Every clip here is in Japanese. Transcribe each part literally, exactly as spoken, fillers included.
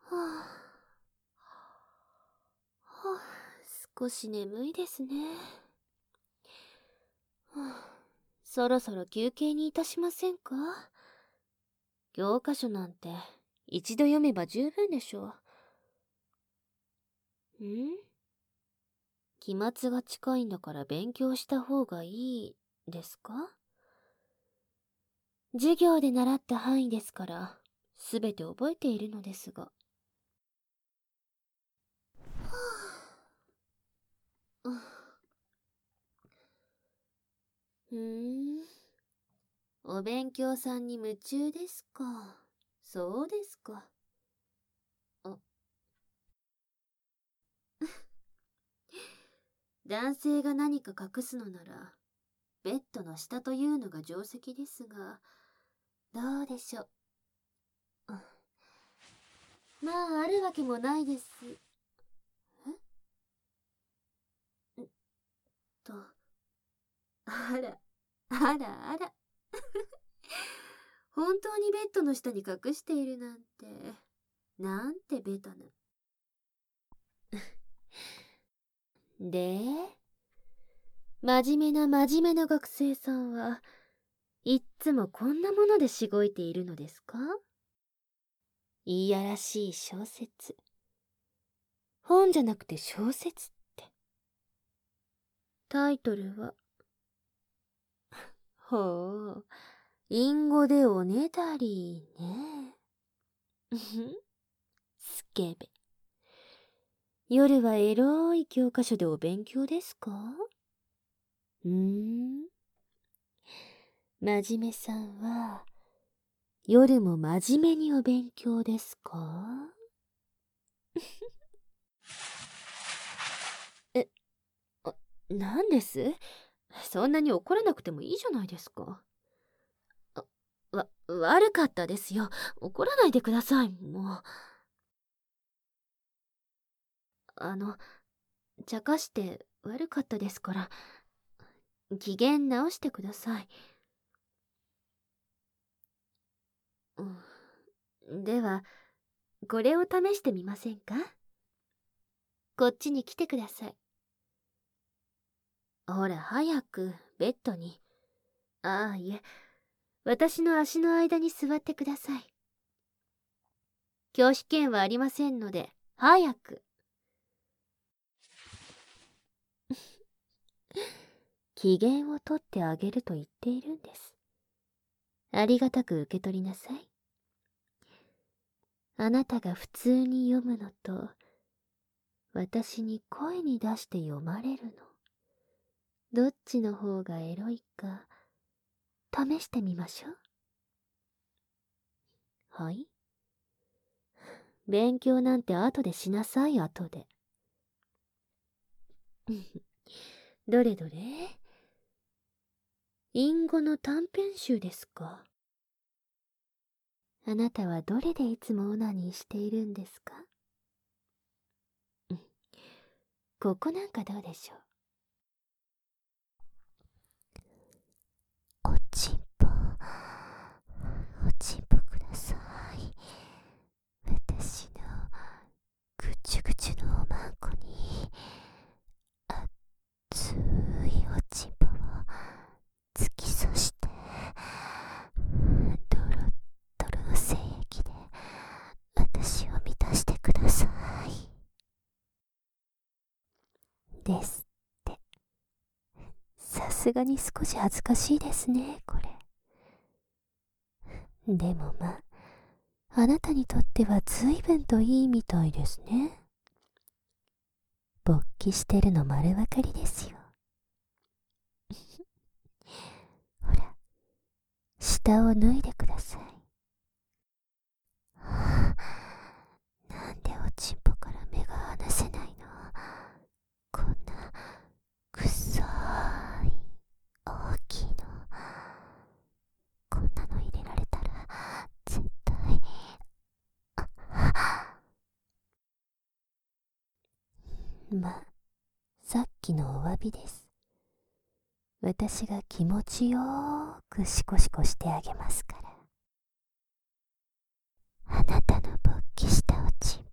はあ、はあ、少し眠いですね。はあ、そろそろ休憩にいたしませんか？教科書なんて一度読めば十分でしょう。ん？期末が近いんだから勉強した方がいいですか？授業で習った範囲ですから、すべて覚えているのですが。はあ、ふーん。お勉強さんに夢中ですか。そうですか。あ、男性が何か隠すのなら、ベッドの下というのが定石ですが、どうでしょう。あ、まあ、あるわけもないです。えんと、あら、あらあら。本当にベッドの下に隠しているなんて、なんてベタな。で、真面目な真面目な学生さんはいっつもこんなものでしごいているのですか？いやらしい小説。本じゃなくて小説って。タイトルは、ほう、隠語でおねだりね。スケベ。夜はエロい教科書でお勉強ですか？うーん。真面目さんは、夜も真面目にお勉強ですか？え、あ、なんです？そんなに怒らなくてもいいじゃないですか。あ、わ、悪かったですよ。怒らないでください、もう。あの、茶化して悪かったですから、機嫌直してください。うん、では、これを試してみませんか？こっちに来てください。ほら、早く、ベッドに。ああ、いえ、私の足の間に座ってください。拒否権はありませんので、早く。機嫌をとってあげると言っているんです。ありがたく受け取りなさい。あなたが普通に読むのと、私に声に出して読まれるの。どっちの方がエロいか、試してみましょう。はい？勉強なんて後でしなさい、後で。どれどれ？隠語の短編集ですか？あなたはどれでいつもオナニーしているんですか？ここなんかどうでしょう？おちんぽ、おちんぽください。私のぐちゅぐちゅのおまんこに熱いおちんぽを突き刺して、ドロッドロの精液で私を満たしてください。ですって。さすがに少し恥ずかしいですね、これ。でもまあ、あなたにとっては随分といいみたいですね。勃起してるの丸分かりですよ。ほら、下を脱いでください。はあ、なんでおちんぽから目が離せないの？こんなくさい大きいの。こんなの入れられたら絶対、まあ、さっきのお詫びです。私が気持ちよーくシコシコしてあげますから。あなたの勃起したおちん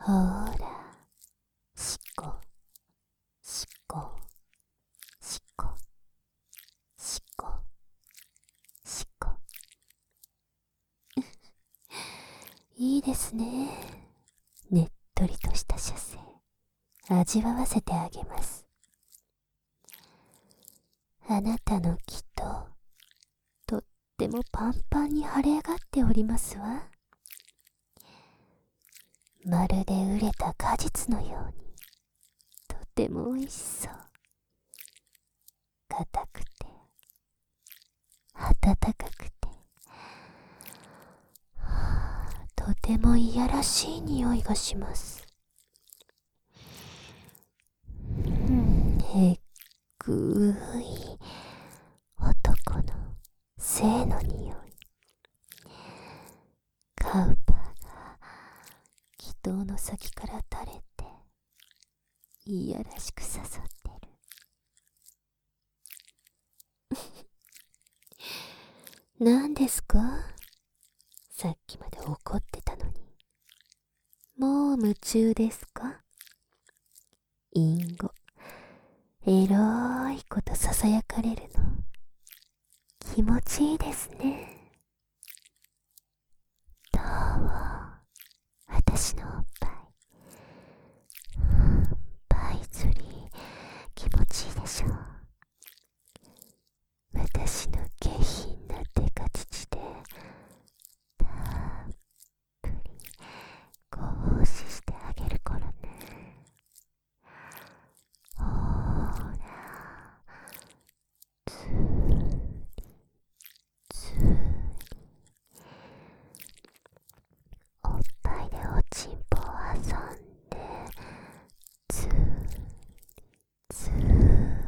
ほら、しこ、しこ、しこ、しこ、しこ。いいですね。ねっとりとした射精、味わわせてあげます。あなたの気と、とってもパンパンに腫れ上がっておりますわ。まるで熟れた果実のように、とても美味しそう。硬くて、温かくて、はあ、とてもいやらしい匂いがします。うん、えっぐーい男の性の匂い。カウパーが気筒の先から垂れていやらしく刺さってる。何ですか？さっきまで怒ってたのに。もう夢中ですか？隠語、エロいことささやかれるの気持ちいいですね。どう？私のおっぱい、パイ釣り気持ちいいでしょう。私の下品なデカ乳でたっぷりご奉仕してあげるからね。ほら、つーりつーり、おっぱいでおちんぽを挟んでつーりつーり、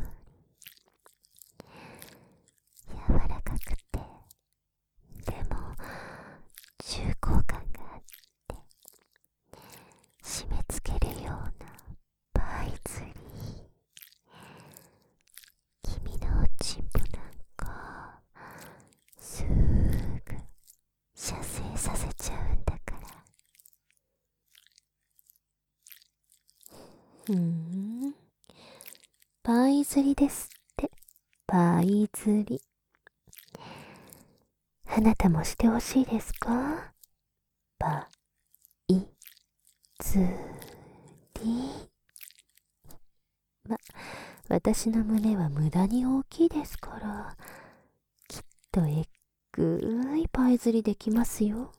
柔らかくてでも重厚感があって締め付けるようなパイ釣り。君のおちんぽなんかすーぐ射精させちゃうんだから。ふーん、パイ釣りですって。パイ釣り、あなたもしてほしいですか？パイ釣り。ま、私の胸は無駄に大きいですから、きっとえっぐーいパイ釣りできますよ。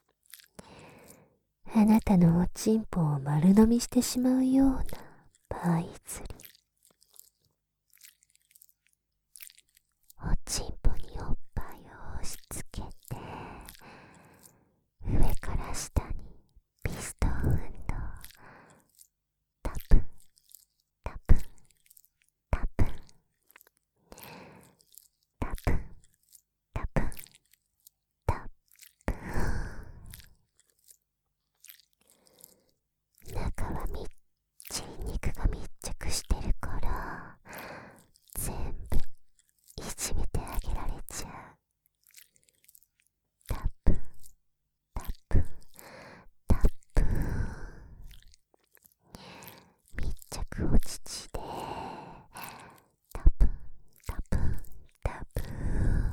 あなたのおちんぽを丸飲みしてしまうようなパイ釣り。おちんぽにおっぱいを押し付けて、上から下にピストン運動。タプンタプンタプンタプンタプンタプン。中はみっちり肉が密着してるから全部いじめてあげられちゃう。タプンタプンタプン、密着お乳でタプンタプンタプン。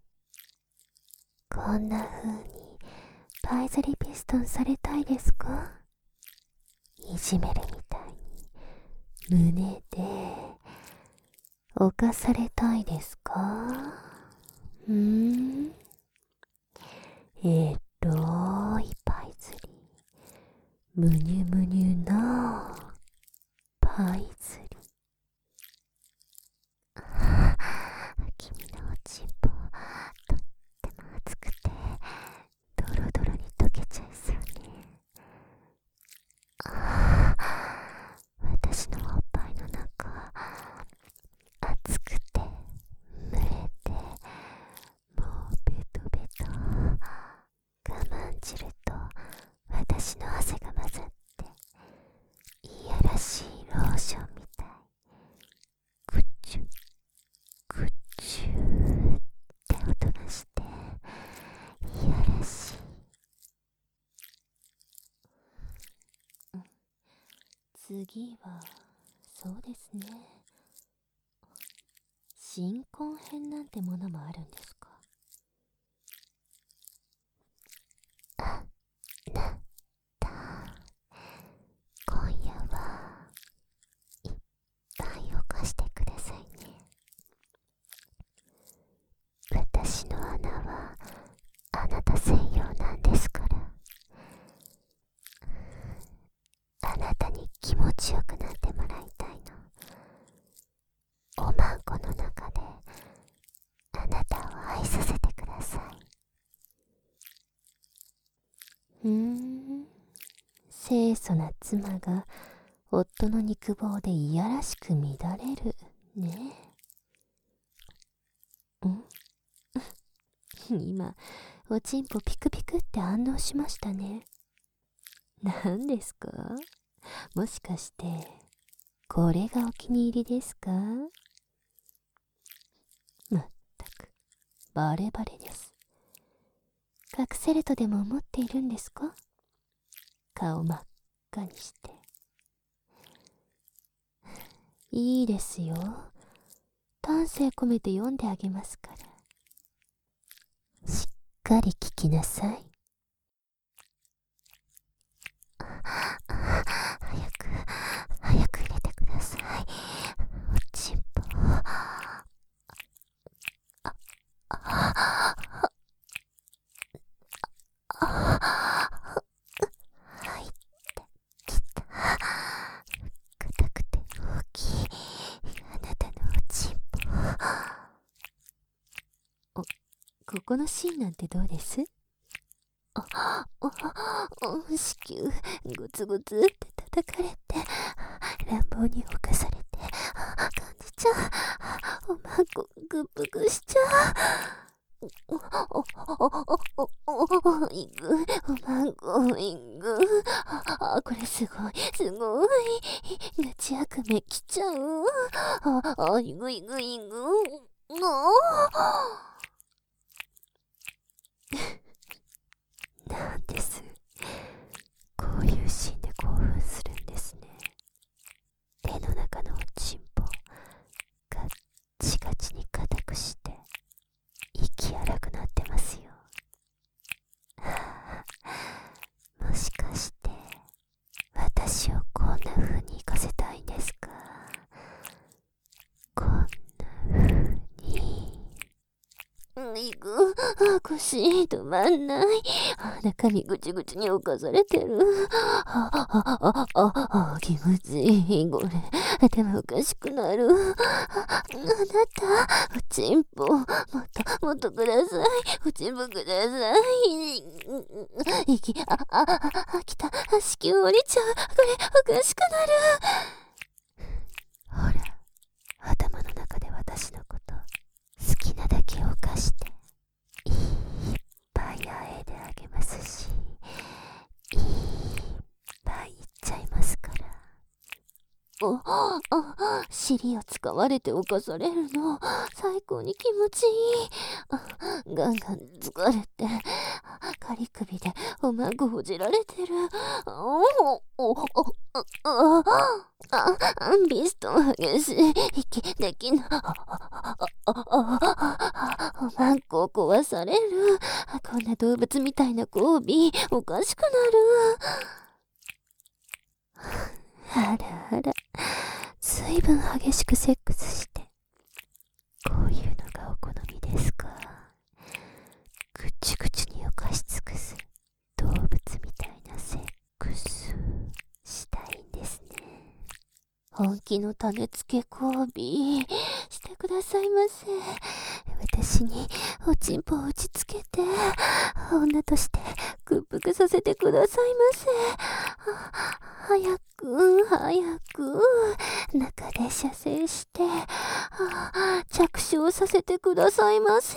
こんな風にパイ釣りピストンされたいですか？いじめるみたいに胸で犯されたいですか？うーん、えっといパイ釣り、むにゅむにゅなパイ釣り。あー、君のおちんぽとっても熱くてドロドロに溶けちゃいそうね。あー、私のおっぱいの中熱くて蒸れて、もうベトベト。我慢汁と私の汗が混ざって次は、そうですね。新婚編なんてものもあるんですか？ あ、なった。今夜はいっぱいを貸してくださいね。私の穴はあなた専用なんですから。あなたに気持ちよくなってもらいたいの。おまんこの中であなたを愛させてください。 うーん、清楚な妻が夫の肉棒でいやらしく乱れるね。ん今おちんぽピクピクって反応しましたね。何ですか？もしかしてこれがお気に入りですか？まったくバレバレです。隠せるとでも思っているんですか？顔真っ赤にして。いいですよ、丹精込めて読んであげますから。 しっかり聞きなさい。早く早く入れてください。おちんぽ。ああ入ってきた。硬くて大きいあなたのおちんぽ。 お、ここのシーンなんてどうです？ ああ子宮グツグツって叩かれて乱暴に侵されて感じちゃう。おまんこグップグしちゃう。おおおおおおいぐおまんこいぐ。あこれすごいすごいガチ悪夢きちゃう。ああいぐいぐいぐおなんです、こういうシーンで興奮するんですね。手の中のおちんぽガッチガチに固くして息荒くなってますよ。はあ、もしかして私をこんな風に行かせたいんですか？こんな風にいく腰止まんない。中身ぐちぐちに侵されてる。あああああ気持ちいい。これ頭おかしくなる。あなたおちんぽもっともっとください。おちんぽください。息あああきた。子宮降りちゃう。これおかしくなる。ほら頭の中で私のこと好きなだけ犯していっぱいあえであげますし、いっぱいいっちゃいますから。おあ尻をつかまれて犯されるの最高に気持ちいい。あガンガン疲れてカリ首でおまんこほじられてる。おおおおあああビスト激しい息できない。おまんこを壊される。こんな動物みたいな交尾おかしくなる。あらあらずいぶん激しくセックスしてこういうのがお好みですか？ぐちぐちに犯し尽くす動物みたいなセックスしたいんですね。本気の種付け交尾してくださいませ。私におちんぽを打ちつけて女として屈服させてくださいませ。早く早く中で射精して着床させてくださいませ。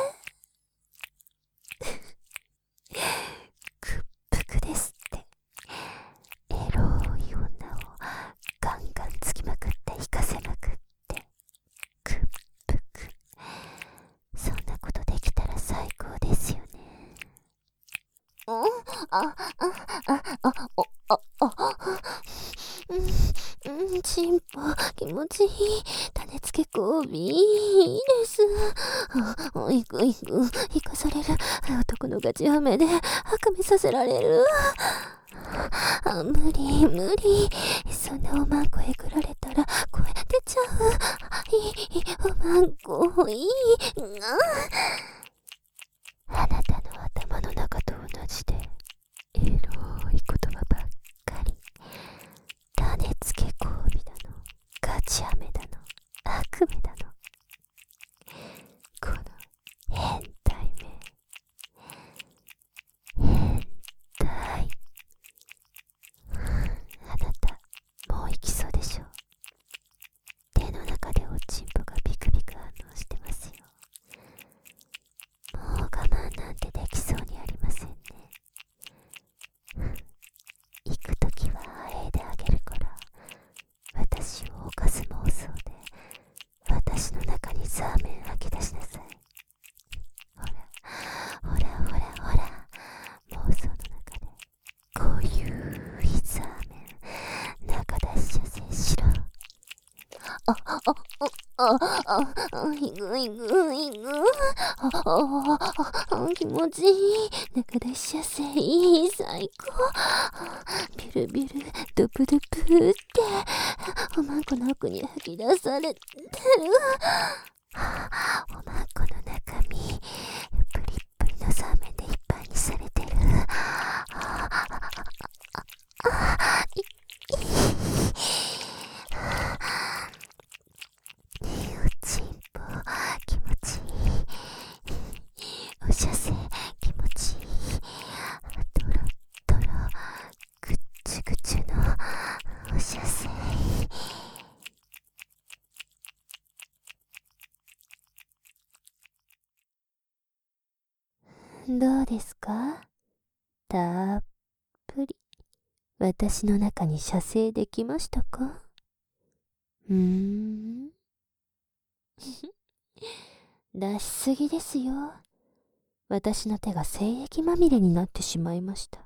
屈服ですって。エロい女をガンガンつきまくって引かせまくって屈服。そんなことできたら最高ですよね。うんあああああああうん気持ちいい。種付け交尾、いいです。あ、いくいく、生かされる。男のガチハメで、赤目させられる。あ、無理、無理。そんなおまんこえぐられたら、声出ちゃう。いい、おまんこ、いい。あなたの頭の中と同じで、エロい言葉ばっかり。種付け交尾だの、ガチハメだの、悪夢だの。この変態め。変態。あなた、もう行きそうでしょ。手の中でおちんぽがビクビク反応してますよ。もう我慢なんてできそうにありませんね。行くときはあえいであげるから、私を犯す妄想で、私の中にザーメン吐き出しなさい。ほら、ほらほらほら、妄想の中で、こういういザーメン、中出し射精しろ。あ、あ、あ、あ、あ、あ、いぐいぐいぐ。あ、あ、あ、気持ちいい。中出し射精いい、最高。ビュルビュル、ドプドプって、おまんこの奥に吐き出されてる。おまんこの中身、プリップリのザーメンでいっぱいにされてる。い、い、おちんぽ、気持ちいい。お射精、気持ちいい。トロトロ、ぐっちゅぐちゅのお射精。どうですか？たっぷり私の中に射精できましたか？うーん出しすぎですよ。私の手が精液まみれになってしまいました。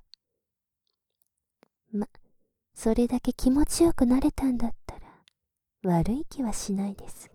ま、それだけ気持ちよくなれたんだったら悪い気はしないです。